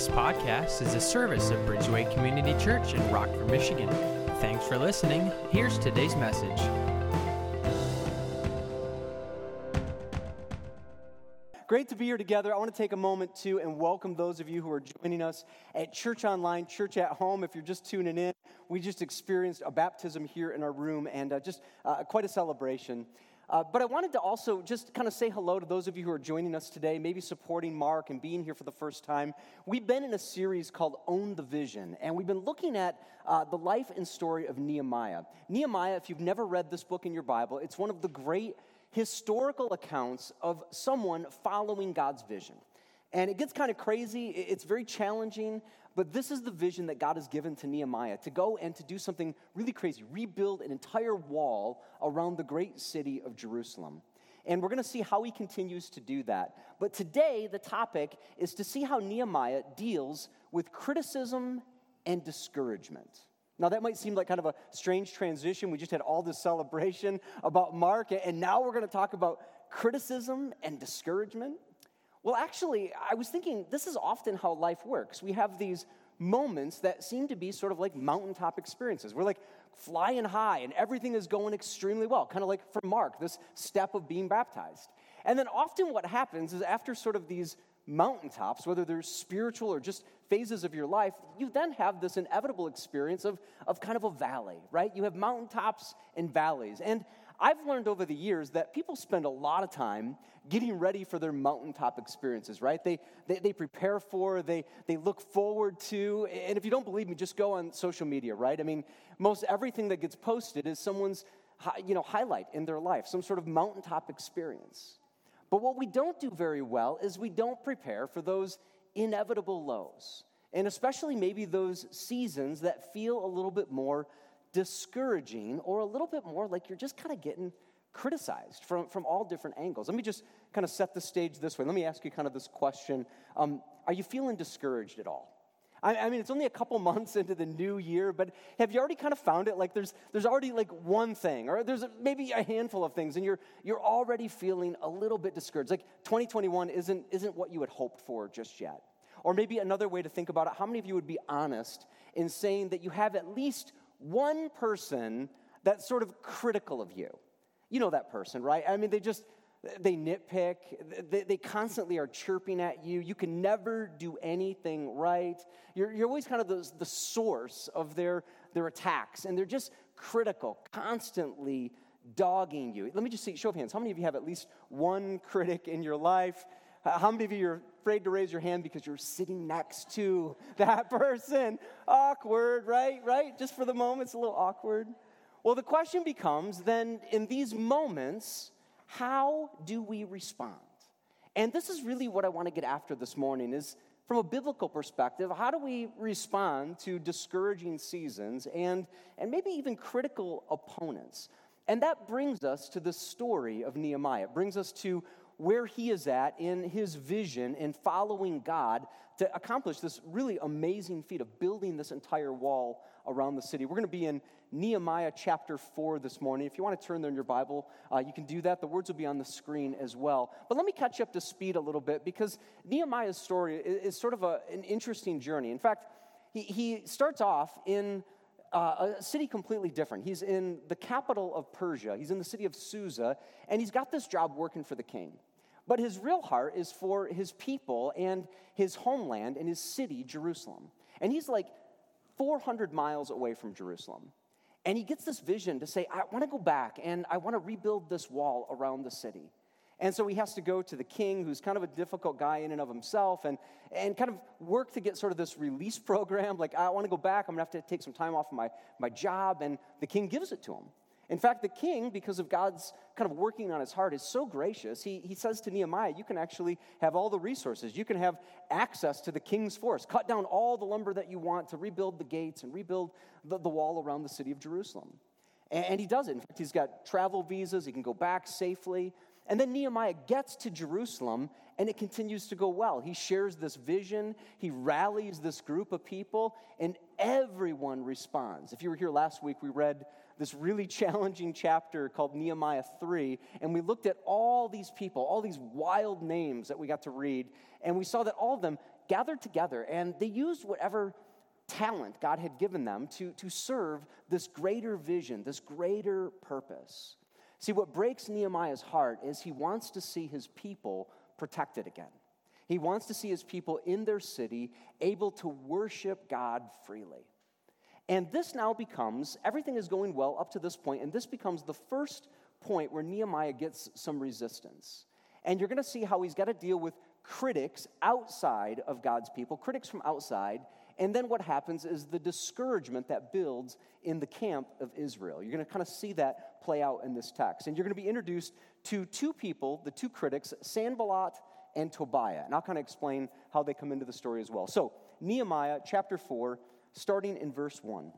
This podcast is a service of Bridgeway Community Church in Rockford, Michigan. Thanks for listening. Here's today's message. Great to be here together. I want to take a moment to and welcome those of you who are joining us at Church Online, Church at Home. If you're just tuning in, we just experienced a baptism here in our room and just quite a celebration. But I wanted to also just kind of say hello to those of you who are joining us today, maybe supporting Mark and being here for the first time. We've been in a series called Own the Vision, and we've been looking at the life and story of Nehemiah. Nehemiah, if you've never read this book in your Bible, it's one of the great historical accounts of someone following God's vision. And it gets kind of crazy, it's very challenging, but this is the vision that God has given to Nehemiah, to go and to do something really crazy, rebuild an entire wall around the great city of Jerusalem. And we're going to see how he continues to do that. But today, the topic is to see how Nehemiah deals with criticism and discouragement. Now, that might seem like kind of a strange transition. We just had all this celebration about Mark, and now we're going to talk about criticism and discouragement. Well, actually, I was thinking this is often how life works. We have these moments that seem to be sort of like mountaintop experiences. We're like flying high, and everything is going extremely well, kind of like for Mark, this step of being baptized. And then often what happens is after sort of these mountaintops, whether they're spiritual or just phases of your life, you then have this inevitable experience of kind of a valley, right? You have mountaintops and valleys. And I've learned over the years that people spend a lot of time getting ready for their mountaintop experiences, right? They prepare for, they look forward to, and if you don't believe me, just go on social media, right? I mean, most everything that gets posted is someone's, highlight in their life, some sort of mountaintop experience. But what we don't do very well is we don't prepare for those inevitable lows, and especially maybe those seasons that feel a little bit more discouraging or a little bit more like you're just kind of getting criticized from all different angles. Let me just kind of set the stage this way. Let me ask you kind of this question. Are you feeling discouraged at all? I mean, it's only a couple months into the new year, but have you already kind of found it? Like there's already like one thing, or there's maybe a handful of things, and you're already feeling a little bit discouraged. Like 2021 isn't what you had hoped for just yet. Or maybe another way to think about it, how many of you would be honest in saying that you have at least one person that's sort of critical of you? You know that person, right? I mean, they nitpick. They constantly are chirping at you. You can never do anything right. You're always kind of the source of their attacks, and they're just critical, constantly dogging you. Let me just see, show of hands. How many of you have at least one critic in your life? How many of you are afraid to raise your hand because you're sitting next to that person? Awkward, right? Just for the moment, it's a little awkward. Well, the question becomes then, in these moments, how do we respond? And this is really what I want to get after this morning is, from a biblical perspective, how do we respond to discouraging seasons and maybe even critical opponents? And that brings us to the story of Nehemiah. It brings us to where he is at in his vision in following God to accomplish this really amazing feat of building this entire wall around the city. We're going to be in Nehemiah chapter 4 this morning. If you want to turn there in your Bible, you can do that. The words will be on the screen as well. But let me catch you up to speed a little bit because Nehemiah's story is sort of an interesting journey. In fact, he starts off in a city completely different. He's in the capital of Persia. He's in the city of Susa, and he's got this job working for the king. But his real heart is for his people and his homeland and his city, Jerusalem. And he's like 400 miles away from Jerusalem. And he gets this vision to say, I want to go back and I want to rebuild this wall around the city. And so he has to go to the king, who's kind of a difficult guy in and of himself, and kind of work to get sort of this release program. Like, I want to go back. I'm going to have to take some time off of my job. And the king gives it to him. In fact, the king, because of God's kind of working on his heart, is so gracious. He says to Nehemiah, you can actually have all the resources. You can have access to the king's force. Cut down all the lumber that you want to rebuild the gates and rebuild the wall around the city of Jerusalem. And he does it. In fact, he's got travel visas. He can go back safely. And then Nehemiah gets to Jerusalem, and it continues to go well. He shares this vision. He rallies this group of people, and everyone responds. If you were here last week, we read this really challenging chapter called Nehemiah 3, and we looked at all these people, all these wild names that we got to read, and we saw that all of them gathered together, and they used whatever talent God had given them to serve this greater vision, this greater purpose. See, what breaks Nehemiah's heart is he wants to see his people protected again. He wants to see his people in their city able to worship God freely. And this now becomes, everything is going well up to this point, and this becomes the first point where Nehemiah gets some resistance. And you're going to see how he's got to deal with critics outside of God's people, critics from outside. And then what happens is the discouragement that builds in the camp of Israel. You're going to kind of see that play out in this text. And you're going to be introduced to two people, the two critics, Sanballat and Tobiah. And I'll kind of explain how they come into the story as well. So, Nehemiah chapter 4, starting in verse 1.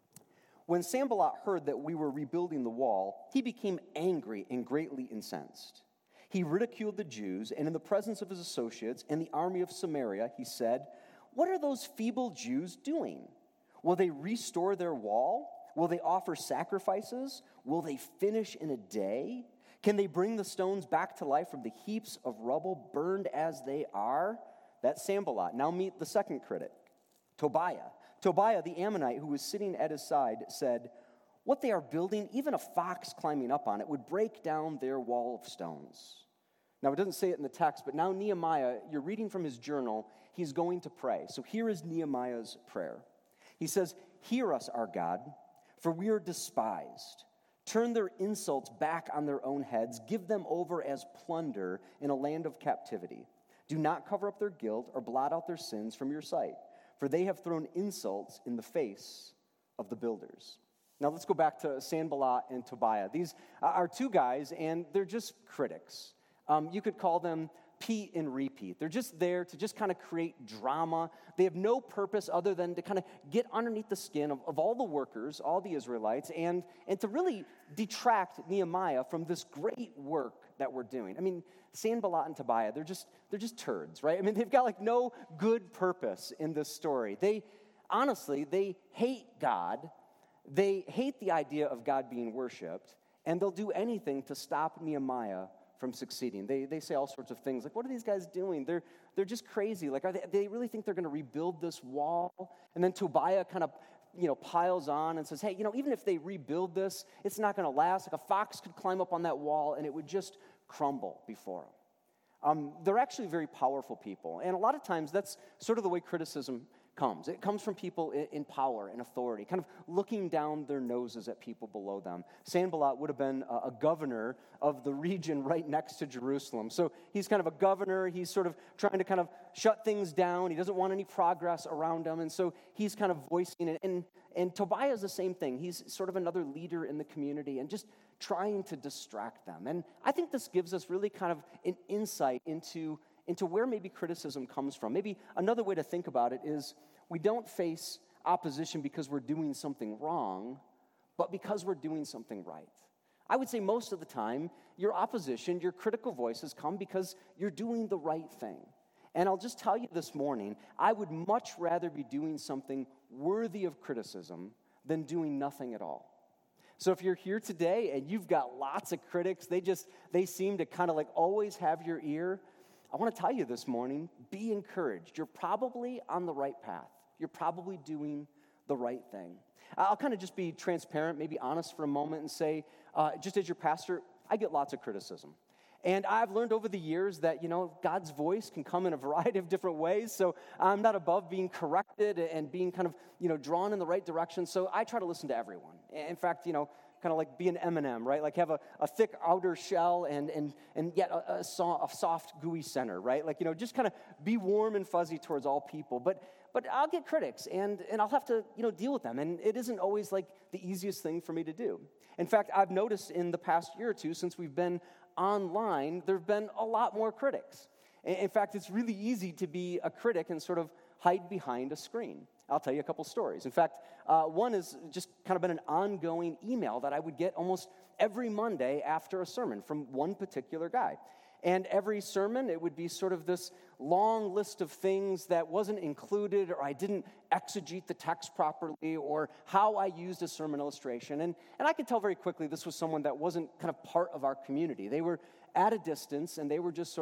When Sanballat heard that we were rebuilding the wall, he became angry and greatly incensed. He ridiculed the Jews, and in the presence of his associates and the army of Samaria, he said, "What are those feeble Jews doing? Will they restore their wall? Will they offer sacrifices? Will they finish in a day? Can they bring the stones back to life from the heaps of rubble burned as they are?" That's Sanballat. Now meet the second critic, Tobiah. Tobiah, the Ammonite, who was sitting at his side, said, "What they are building, even a fox climbing up on it, would break down their wall of stones." Now, it doesn't say it in the text, but now Nehemiah, you're reading from his journal, he's going to pray. So here is Nehemiah's prayer. He says, "Hear us, our God, for we are despised. Turn their insults back on their own heads. Give them over as plunder in a land of captivity. Do not cover up their guilt or blot out their sins from your sight, for they have thrown insults in the face of the builders." Now let's go back to Sanballat and Tobiah. These are two guys, and they're just critics. You could call them Pete and repeat. They're just there to just kind of create drama. They have no purpose other than to kind of get underneath the skin of all the workers, all the Israelites, and to really detract Nehemiah from this great work that we're doing. I mean, Sanballat and Tobiah, they're just turds, right? I mean, they've got like no good purpose in this story. They hate God. They hate the idea of God being worshiped, and they'll do anything to stop Nehemiah from succeeding. They say all sorts of things like, "What are these guys doing? They're just crazy. Like, they really think they're going to rebuild this wall?" And then Tobiah kind of, piles on and says, "Hey, even if they rebuild this, it's not going to last. Like a fox could climb up on that wall and it would just crumble before them." They're actually very powerful people, and a lot of times that's sort of the way criticism comes. It comes from people in power and authority, kind of looking down their noses at people below them. Sanballat would have been a governor of the region right next to Jerusalem. So he's kind of a governor. He's sort of trying to kind of shut things down. He doesn't want any progress around him, and so he's kind of voicing it. And Tobiah is the same thing. He's sort of another leader in the community and just trying to distract them. And I think this gives us really kind of an insight into where maybe criticism comes from. Maybe another way to think about it is we don't face opposition because we're doing something wrong, but because we're doing something right. I would say most of the time, your opposition, your critical voices come because you're doing the right thing. And I'll just tell you this morning, I would much rather be doing something worthy of criticism than doing nothing at all. So if you're here today and you've got lots of critics, they seem to kind of like always have your ear, I want to tell you this morning, be encouraged. You're probably on the right path. You're probably doing the right thing. I'll kind of just be transparent, maybe honest for a moment and say, just as your pastor, I get lots of criticism. And I've learned over the years that, God's voice can come in a variety of different ways. So I'm not above being corrected and being kind of, drawn in the right direction. So I try to listen to everyone. In fact, kind of like be an M&M, right? Like have a thick outer shell and yet a soft, gooey center, right? Like, just kind of be warm and fuzzy towards all people. But I'll get critics, and I'll have to, deal with them. And it isn't always like the easiest thing for me to do. In fact, I've noticed in the past year or two, since we've been online, there have been a lot more critics. In fact, it's really easy to be a critic and sort of hide behind a screen. I'll tell you a couple stories. In fact, one has just kind of been an ongoing email that I would get almost every Monday after a sermon from one particular guy. And every sermon, it would be sort of this long list of things that wasn't included, or I didn't exegete the text properly, or how I used a sermon illustration. And I could tell very quickly this was someone that wasn't kind of part of our community. They were at a distance, and they were just sort of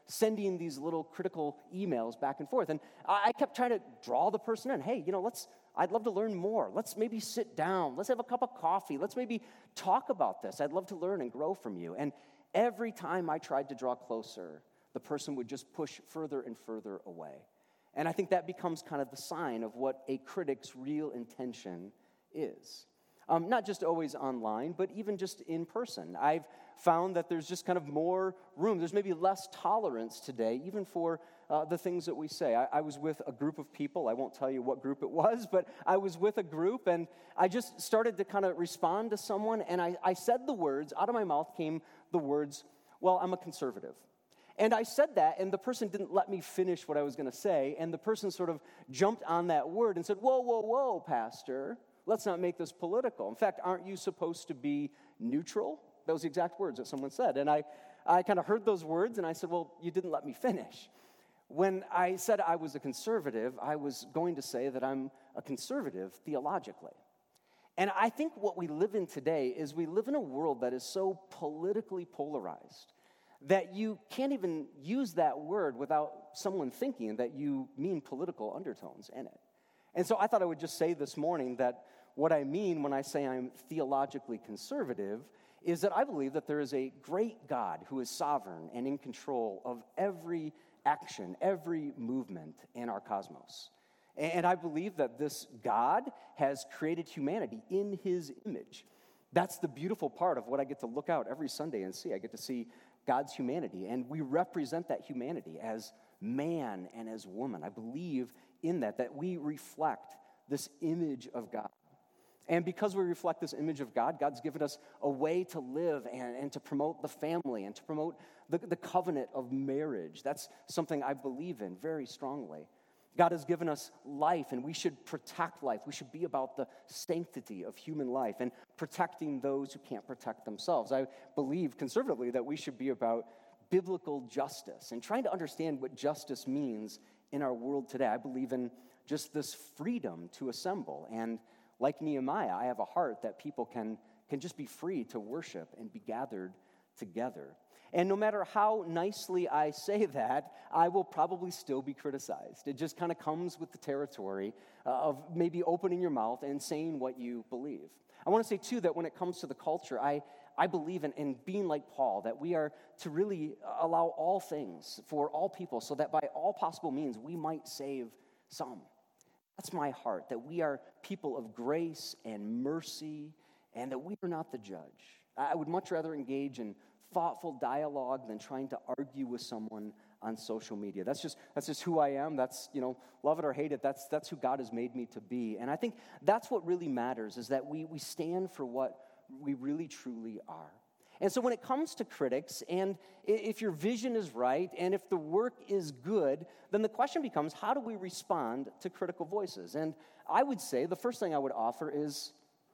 sending these little critical emails back and forth. And I kept trying to draw the person in. Hey, I'd love to learn more. Let's maybe sit down. Let's have a cup of coffee. Let's maybe talk about this. I'd love to learn and grow from you. And every time I tried to draw closer, the person would just push further and further away. And I think that becomes kind of the sign of what a critic's real intention is. Not just always online, but even just in person. I've found that there's just kind of more room. There's maybe less tolerance today, even for the things that we say. I was with a group of people. I won't tell you what group it was, but I was with a group, and I just started to kind of respond to someone, and I said the words, out of my mouth came the words, well, I'm a conservative. And I said that, and the person didn't let me finish what I was going to say, and the person sort of jumped on that word and said, whoa, Pastor. Let's not make this political. In fact, aren't you supposed to be neutral? That was the exact words that someone said. And I kind of heard those words, and I said, well, you didn't let me finish. When I said I was a conservative, I was going to say that I'm a conservative theologically. And I think what we live in today is we live in a world that is so politically polarized that you can't even use that word without someone thinking that you mean political undertones in it. And so I thought I would just say this morning that what I mean when I say I'm theologically conservative is that I believe that there is a great God who is sovereign and in control of every action, every movement in our cosmos. And I believe that this God has created humanity in his image. That's the beautiful part of what I get to look out every Sunday and see. I get to see God's humanity, and we represent that humanity as man and as woman. I believe in that we reflect this image of God. And because we reflect this image of God, God's given us a way to live and to promote the family and to promote the covenant of marriage. That's something I believe in very strongly. God has given us life, and we should protect life. We should be about the sanctity of human life and protecting those who can't protect themselves. I believe conservatively that we should be about biblical justice and trying to understand what justice means in our world today. I believe in just this freedom to assemble. And like Nehemiah, I have a heart that people can just be free to worship and be gathered together. And no matter how nicely I say that, I will probably still be criticized. It just kind of comes with the territory of maybe opening your mouth and saying what you believe. I want to say, too, that when it comes to the culture, I believe in being like Paul, that we are to really allow all things for all people so that by all possible means we might save some. That's my heart, that we are people of grace and mercy and that we are not the judge. I would much rather engage in thoughtful dialogue than trying to argue with someone on social media. That's just who I am. That's, love it or hate it, that's who God has made me to be. And I think that's what really matters, is that we stand for what we really truly are. And so when it comes to critics, and if your vision is right, and if the work is good, then the question becomes, how do we respond to critical voices? And I would say the first thing I would offer is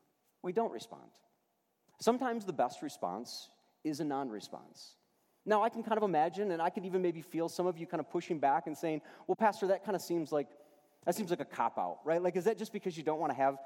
we don't respond. Sometimes the best response is a non-response. Now, I can kind of imagine, and I can even maybe feel some of you kind of pushing back and saying, well, Pastor, that kind of seems like a cop-out, right? Like, is that just because you don't want to have,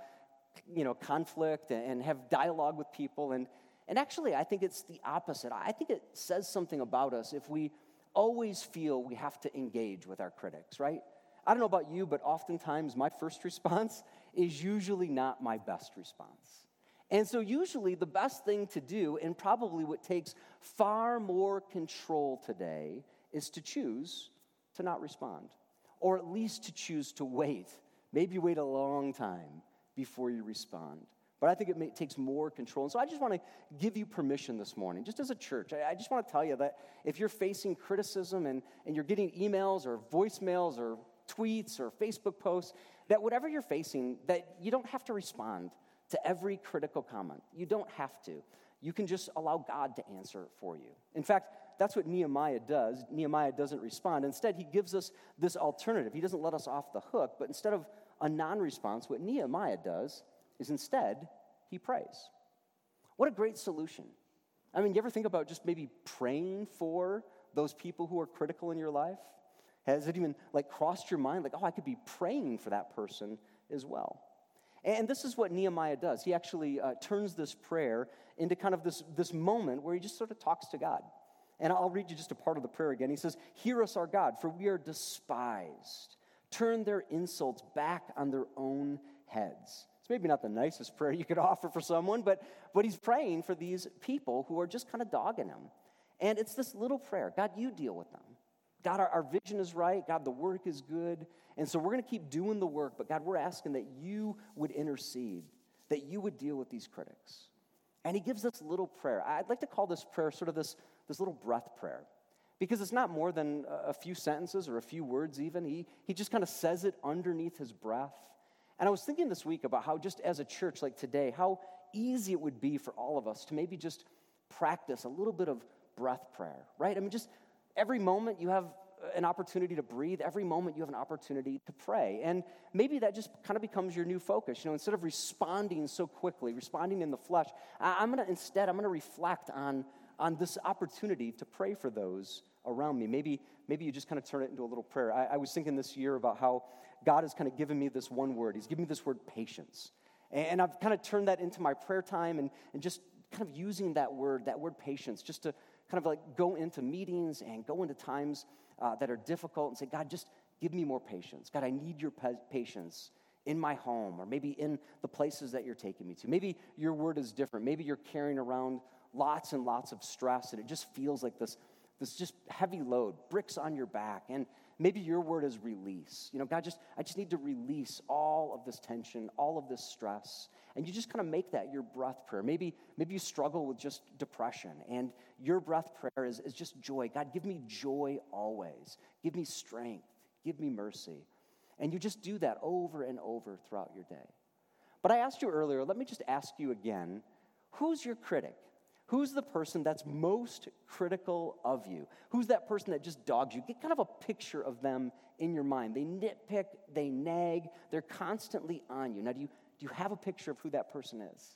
conflict and have dialogue with people? And actually, I think it's the opposite. I think it says something about us if we always feel we have to engage with our critics, right? I don't know about you, but oftentimes my first response is usually not my best response. And so usually the best thing to do, and probably what takes far more control today, is to choose to not respond, or at least to choose to wait. Maybe wait a long time before you respond. But I think it takes more control. And so I just want to give you permission this morning, just as a church. I just want to tell you that if you're facing criticism and you're getting emails or voicemails or tweets or Facebook posts, that whatever you're facing, that you don't have to respond to every critical comment. You don't have to. You can just allow God to answer for you. In fact, that's what Nehemiah does. Nehemiah doesn't respond. Instead, he gives us this alternative. He doesn't let us off the hook, but instead of a non-response, what Nehemiah does is instead he prays. What a great solution. I mean, you ever think about just maybe praying for those people who are critical in your life? Has it even crossed your mind? I could be praying for that person as well. And this is what Nehemiah does. He actually turns this prayer into kind of this moment where he just sort of talks to God. And I'll read you just a part of the prayer again. He says, "Hear us, our God, for we are despised. Turn their insults back on their own heads." It's maybe not the nicest prayer you could offer for someone, but he's praying for these people who are just kind of dogging him. And it's this little prayer. God, you deal with them. God, our vision is right. God, the work is good. And so we're going to keep doing the work. But God, we're asking that you would intercede, that you would deal with these critics. And he gives this little prayer. I'd like to call this prayer sort of this little breath prayer, because it's not more than a few sentences or a few words even. He just kind of says it underneath his breath. And I was thinking this week about how just as a church like today, how easy it would be for all of us to maybe just practice a little bit of breath prayer, right? I mean, just every moment you have an opportunity to breathe. Every moment you have an opportunity to pray. And maybe that just kind of becomes your new focus. Instead of responding so quickly, responding in the flesh, I'm going to reflect on this opportunity to pray for those around me. Maybe you just kind of turn it into a little prayer. I was thinking this year about how God has kind of given me this one word. He's given me this word, patience. And I've kind of turned that into my prayer time and just kind of using that word patience, just to kind of like go into meetings and go into times that are difficult and say, God, just give me more patience. God, I need your patience in my home, or maybe in the places that you're taking me to. Maybe your word is different. Maybe you're carrying around lots and lots of stress, and it just feels like this just heavy load, bricks on your back. And maybe your word is release. God, I just need to release all of this tension, all of this stress. And you just kind of make that your breath prayer. Maybe you struggle with just depression, and your breath prayer is just joy. God, give me joy always. Give me strength. Give me mercy. And you just do that over and over throughout your day. But I asked you earlier, let me just ask you again, who's your critic? Who's the person that's most critical of you? Who's that person that just dogs you? Get kind of a picture of them in your mind. They nitpick, they nag, they're constantly on you. Now, do you have a picture of who that person is?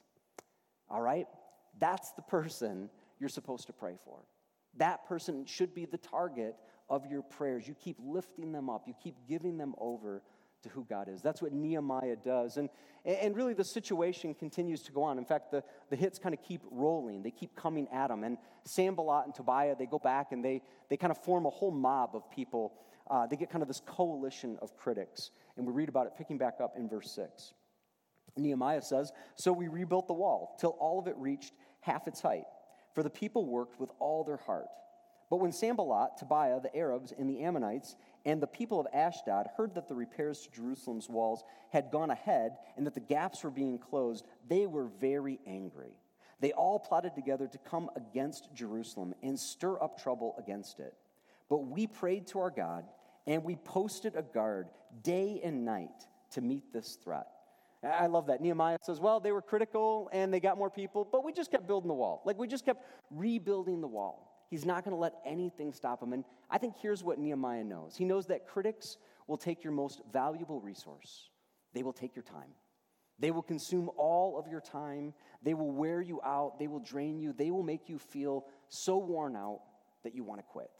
All right? That's the person you're supposed to pray for. That person should be the target of your prayers. You keep lifting them up. You keep giving them over to who God is. That's what Nehemiah does. And really the situation continues to go on. In fact, the hits kind of keep rolling. They keep coming at him. And Sanballat and Tobiah, they go back and they kind of form a whole mob of people. They get kind of this coalition of critics. And we read about it picking back up in verse 6. Nehemiah says, "So we rebuilt the wall till all of it reached half its height, for the people worked with all their heart. But when Sanballat, Tobiah, the Arabs, and the Ammonites, and the people of Ashdod heard that the repairs to Jerusalem's walls had gone ahead and that the gaps were being closed, they were very angry. They all plotted together to come against Jerusalem and stir up trouble against it. But we prayed to our God, and we posted a guard day and night to meet this threat." I love that. Nehemiah says, well, they were critical and they got more people, but we just kept building the wall. We just kept rebuilding the wall. He's not going to let anything stop him. And I think here's what Nehemiah knows. He knows that critics will take your most valuable resource. They will take your time. They will consume all of your time. They will wear you out. They will drain you. They will make you feel so worn out that you want to quit.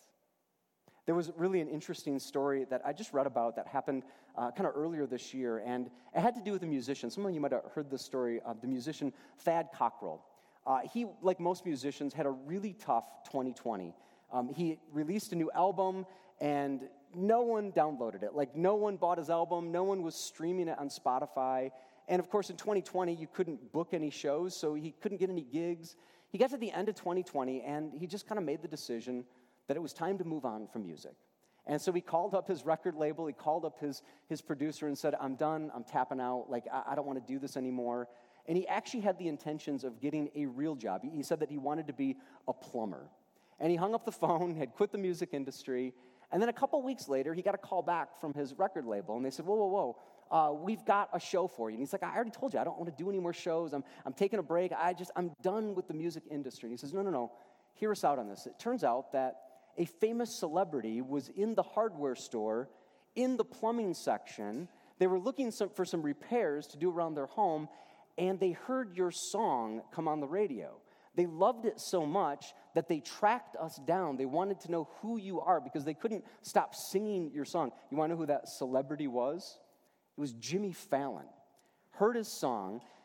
There was really an interesting story that I just read about that happened kind of earlier this year, and it had to do with a musician. Some of you might have heard this story of the musician Thad Cockrell. He, like most musicians, had a really tough 2020. He released a new album, and no one downloaded it. No one bought his album. No one was streaming it on Spotify. And, of course, in 2020, you couldn't book any shows, so he couldn't get any gigs. He got to the end of 2020, and he just kind of made the decision that it was time to move on from music. And so he called up his record label. He called up his producer and said, I'm done. I'm tapping out. I don't want to do this anymore. And he actually had the intentions of getting a real job. He said that he wanted to be a plumber. And he hung up the phone, had quit the music industry. And then a couple weeks later, he got a call back from his record label. And they said, whoa, we've got a show for you. And he's like, I already told you, I don't want to do any more shows. I'm taking a break. I'm done with the music industry. And he says, no, hear us out on this. It turns out that a famous celebrity was in the hardware store in the plumbing section. They were looking for some repairs to do around their home, and they heard your song come on the radio. They loved it so much that they tracked us down. They wanted to know who you are because they couldn't stop singing your song. You want to know who that celebrity was? It was Jimmy Fallon. Heard his song,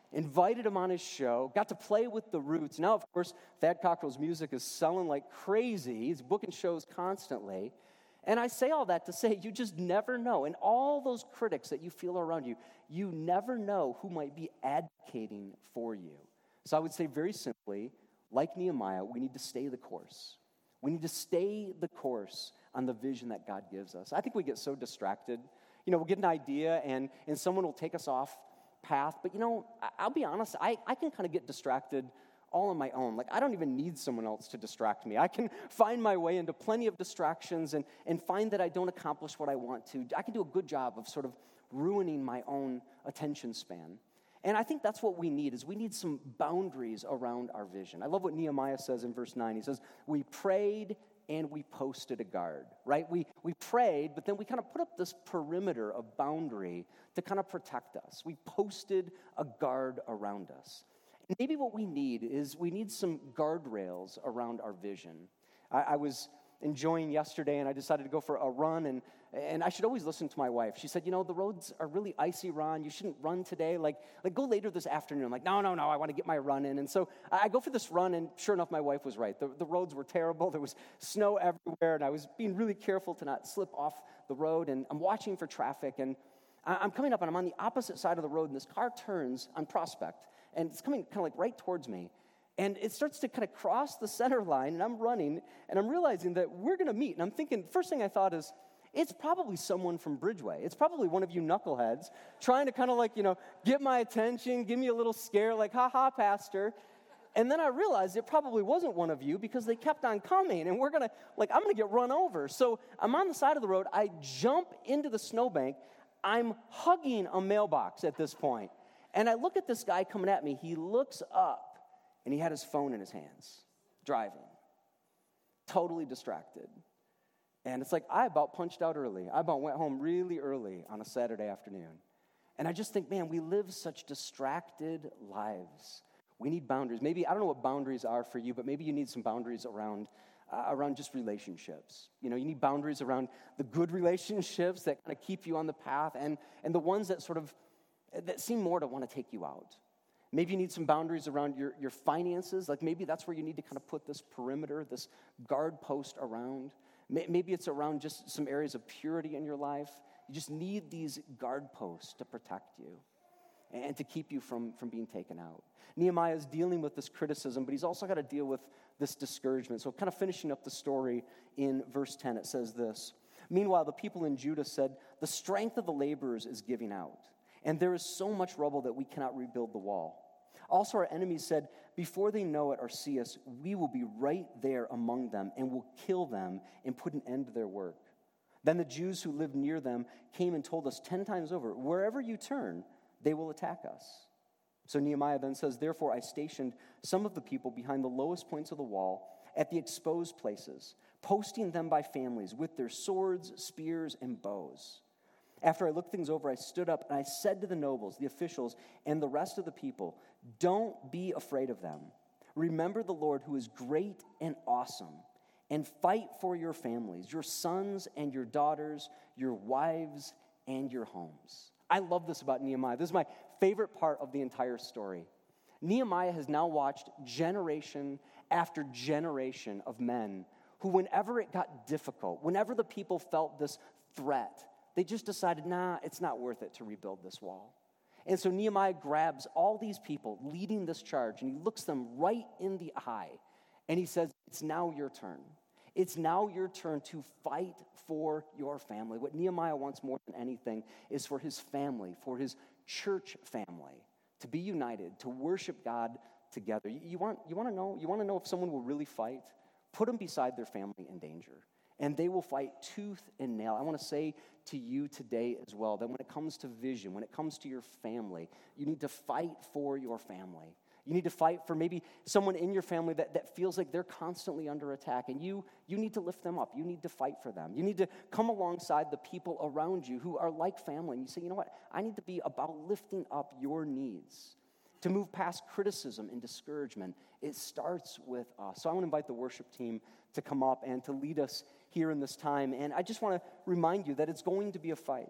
invited him on his show, got to play with the Roots. Now, of course, Thad Cockrell's music is selling like crazy. He's booking shows constantly. And I say all that to say you just never know. And all those critics that you feel around you, you never know who might be advocating for you. So I would say very simply, like Nehemiah, we need to stay the course. We need to stay the course on the vision that God gives us. I think we get so distracted. We'll get an idea and someone will take us off path. But, I'll be honest, I can kind of get distracted all on my own. Like, I don't even need someone else to distract me. I can find my way into plenty of distractions and find that I don't accomplish what I want to. I can do a good job of sort of ruining my own attention span. And I think that's what we need, is we need some boundaries around our vision. I love what Nehemiah says in verse 9. He says, we prayed and we posted a guard, right? We prayed, but then we kind of put up this perimeter of boundary to kind of protect us. We posted a guard around us. And maybe what we need is we need some guardrails around our vision. I was enjoying yesterday, and I decided to go for a run, and I should always listen to my wife. She said, the roads are really icy, Ron. You shouldn't run today. Like go later this afternoon. I'm like, no, I want to get my run in. And so I go for this run, and sure enough, my wife was right. The roads were terrible. There was snow everywhere, and I was being really careful to not slip off the road, and I'm watching for traffic, and I'm coming up, and I'm on the opposite side of the road, and this car turns on Prospect, and it's coming kind of like right towards me. And it starts to kind of cross the center line, and I'm running, and I'm realizing that we're going to meet. And I'm thinking, first thing I thought is, it's probably someone from Bridgeway. It's probably one of you knuckleheads trying to kind of get my attention, give me a little scare, like, ha, pastor. And then I realized it probably wasn't one of you because they kept on coming, and I'm going to get run over. So I'm on the side of the road. I jump into the snowbank. I'm hugging a mailbox at this point. And I look at this guy coming at me. He looks up. And he had his phone in his hands, driving, totally distracted. And it's like, I about punched out early. I about went home really early on a Saturday afternoon. And I just think, man, we live such distracted lives. We need boundaries. Maybe, I don't know what boundaries are for you, but maybe you need some boundaries around just relationships. You need boundaries around the good relationships that kind of keep you on the path and the ones that that seem more to want to take you out. Maybe you need some boundaries around your finances. Like maybe that's where you need to kind of put this perimeter, this guard post around. Maybe it's around just some areas of purity in your life. You just need these guard posts to protect you and to keep you from being taken out. Nehemiah is dealing with this criticism, but he's also got to deal with this discouragement. So kind of finishing up the story in verse 10, it says this. Meanwhile, the people in Judah said, the strength of the laborers is giving out, and there is so much rubble that we cannot rebuild the wall. Also, our enemies said, before they know it or see us, we will be right there among them and will kill them and put an end to their work. Then the Jews who lived near them came and told us 10 times over, wherever you turn, they will attack us. So Nehemiah then says, therefore I stationed some of the people behind the lowest points of the wall at the exposed places, posting them by families with their swords, spears, and bows. After I looked things over, I stood up and I said to the nobles, the officials, and the rest of the people, don't be afraid of them. Remember the Lord who is great and awesome, and fight for your families, your sons and your daughters, your wives and your homes. I love this about Nehemiah. This is my favorite part of the entire story. Nehemiah has now watched generation after generation of men who, whenever it got difficult, whenever the people felt this threat, they just decided, it's not worth it to rebuild this wall. And so Nehemiah grabs all these people leading this charge, and he looks them right in the eye, and he says, it's now your turn. It's now your turn to fight for your family. What Nehemiah wants more than anything is for his family, for his church family, to be united, to worship God together. You want to know if someone will really fight? Put them beside their family in danger, and they will fight tooth and nail. I want to say to you today as well that when it comes to vision, when it comes to your family, you need to fight for your family. You need to fight for maybe someone in your family that feels like they're constantly under attack, and you need to lift them up. You need to fight for them. You need to come alongside the people around you who are like family, and you say, you know what, I need to be about lifting up your needs. To move past criticism and discouragement, it starts with us. So I want to invite the worship team to come up and to lead us here in this time. And I just want to remind you that it's going to be a fight.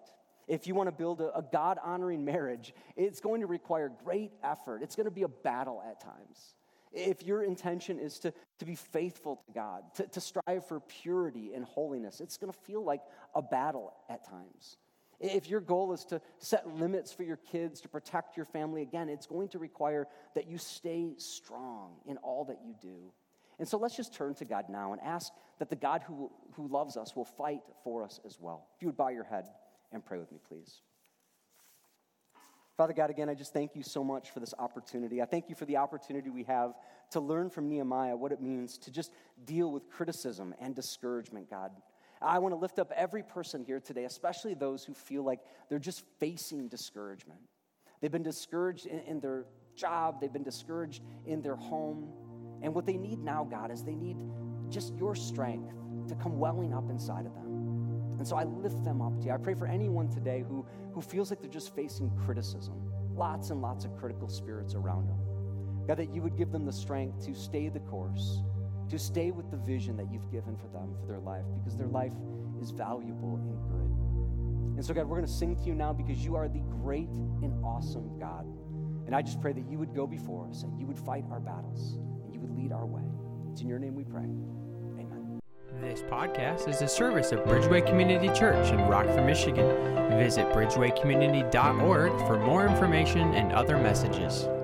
If you want to build a God-honoring marriage, it's going to require great effort. It's going to be a battle at times. If your intention is to be faithful to God, to strive for purity and holiness, it's going to feel like a battle at times. If your goal is to set limits for your kids, to protect your family, again, it's going to require that you stay strong in all that you do. And so let's just turn to God now and ask that the God who loves us will fight for us as well. If you would bow your head and pray with me, please. Father God, again, I just thank you so much for this opportunity. I thank you for the opportunity we have to learn from Nehemiah what it means to just deal with criticism and discouragement, God. I want to lift up every person here today, especially those who feel like they're just facing discouragement. They've been discouraged in their job. They've been discouraged in their home. And what they need now, God, is they need just your strength to come welling up inside of them. And so I lift them up to you. I pray for anyone today who feels like they're just facing criticism, lots and lots of critical spirits around them. God, that you would give them the strength to stay the course, to stay with the vision that you've given for them for their life, because their life is valuable and good. And so, God, we're going to sing to you now because you are the great and awesome God. And I just pray that you would go before us and you would fight our battles and you would lead our way. It's in your name we pray. Amen. This podcast is a service of Bridgeway Community Church in Rockford, Michigan. Visit bridgewaycommunity.org for more information and other messages.